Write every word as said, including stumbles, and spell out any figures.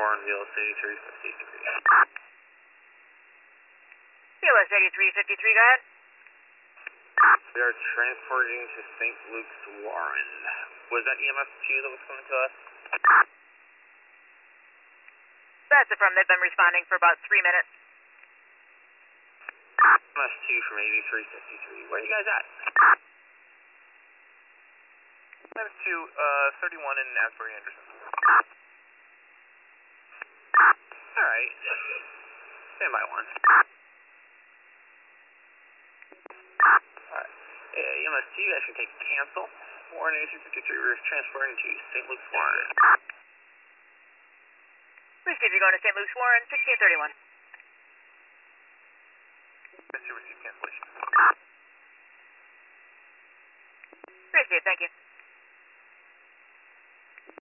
Warrenville, eighty-three fifty-three. C L S eighty-three fifty-three, go ahead. We are transporting to Saint Luke's Warren. Was that E M S two that was coming to us? That's affirmed. They've been responding for about three minutes. E M S two from eighty-three fifty-three. Where are you guys at? E M S two, uh, thirty-one in Asbury Anderson. Alright. Stand by one. Alright. Yeah, E M S two, you guys can take cancel. Warren eighty-three fifty-three, we're transporting to Saint Luke's Warren. Received, you're going to Saint Luke's Warren, sixteen thirty-one. E M S two received cancellation. Received, thank you.